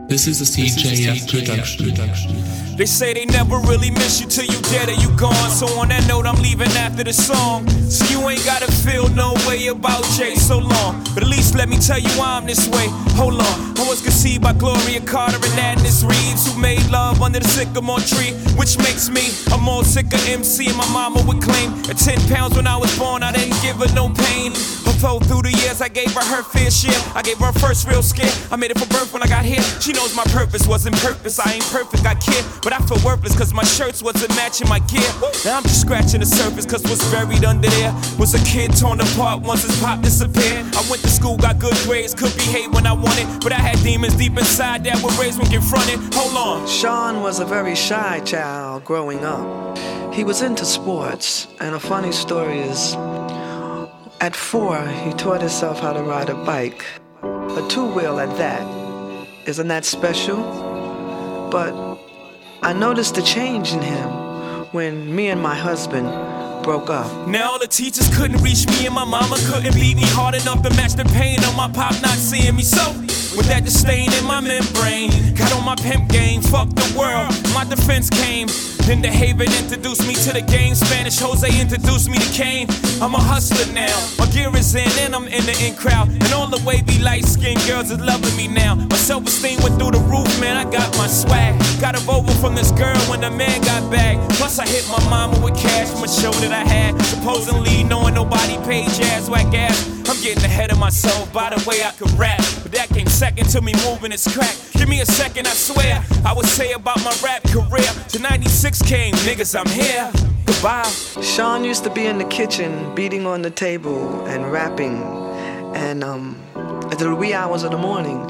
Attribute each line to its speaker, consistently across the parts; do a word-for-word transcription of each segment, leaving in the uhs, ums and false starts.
Speaker 1: This is a C J F production.
Speaker 2: They say they never really miss you till you dead or you gone. So on that note, I'm leaving after the song. So you ain't gotta feel no way about Jay so long. But at least let me tell you why I'm this way. Hold on, I was conceived by Gloria Carter and Agnes Reeves, who made love under the sycamore tree, which makes me a more sicker M C. And my mama would claim at ten pounds when I was born, I didn't give her no pain. Although through the years I gave her her fair share, I gave her first real scare. I made it for birth when I got here. She knows my purpose wasn't purpose. I ain't perfect, I care, but I feel worthless cause my shirts wasn't matching my gear. Now I'm just scratching the surface cause what's buried under there was a kid torn apart once his pop disappeared. I went to school, got good grades, could behave when I wanted, but I had demons deep inside that were raised when confronted. Hold on.
Speaker 3: Sean was a very shy child growing up. He was into sports, and a funny story is, at four, he taught himself how to ride a bike. A two-wheel at that. Isn't that special? But I noticed a change in him when me and my husband broke up.
Speaker 2: Now all the teachers couldn't reach me and my mama couldn't beat me hard enough to match the pain of my pop not seeing me. So with that disdain in my membrane, got on my pimp game, fuck the world, my defense came. Then the Haven introduced me to the game. Spanish Jose introduced me to Kane. I'm a hustler now, my gear is in and I'm in the in crowd. And all the wavy light-skinned girls is loving me now. My self-esteem went through the roof, man, I got my swag. Got a Volvo from this girl when the man got back. Plus I hit my mama with cash from a show that I had. Supposedly knowing nobody paid jazz, whack ass. I'm getting ahead of myself by the way I could rap. But that came second to me moving its crack. Give me a second, I swear, I would say about my rap career. To ninety-six came, niggas, I'm here. Goodbye.
Speaker 3: Sean used to be in the kitchen, beating on the table and rapping, and um, at the wee hours of the morning.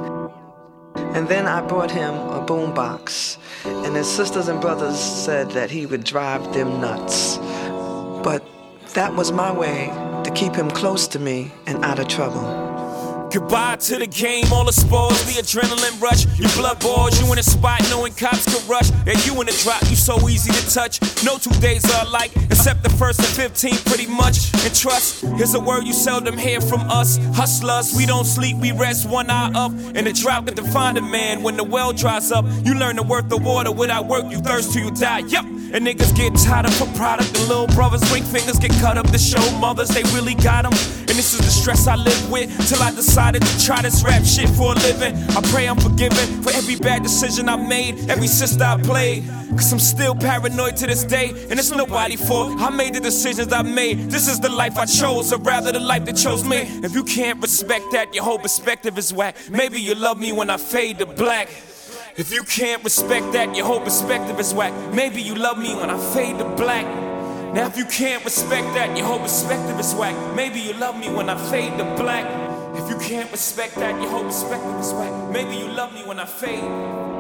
Speaker 3: And then I brought him a boombox, and his sisters and brothers said that he would drive them nuts. But that was my way to keep him close to me and out of trouble.
Speaker 2: Goodbye to the game, all the spoils, the adrenaline rush. Your blood boils, you in a spot knowing cops could rush. Yeah, you in the drop, you so easy to touch. No two days are alike, except the first and fifteenth pretty much. And trust is a word you seldom hear from us. Hustlers, we don't sleep, we rest one eye up. And the drought can define a man when the well dries up. You learn the worth of water, without work you thirst till you die, yup. And niggas get tied up for product. The little brothers, ring fingers get cut up to show mothers they really got them. And this is the stress I live with till I decided to try this rap shit for a living. I pray I'm forgiven for every bad decision I made, every sister I played. Cause I'm still paranoid to this day, and it's nobody's fault. I made the decisions I made. This is the life I chose, or rather the life that chose me. If you can't respect that, your whole perspective is whack. Maybe you love me when I fade to black. If you can't respect that, your whole perspective is whack. Maybe you love me when I fade to black. Now if you can't respect that, your whole perspective is whack. Maybe you love me when I fade to black. If you can't respect that, your whole perspective is whack. Maybe you love me when I fade.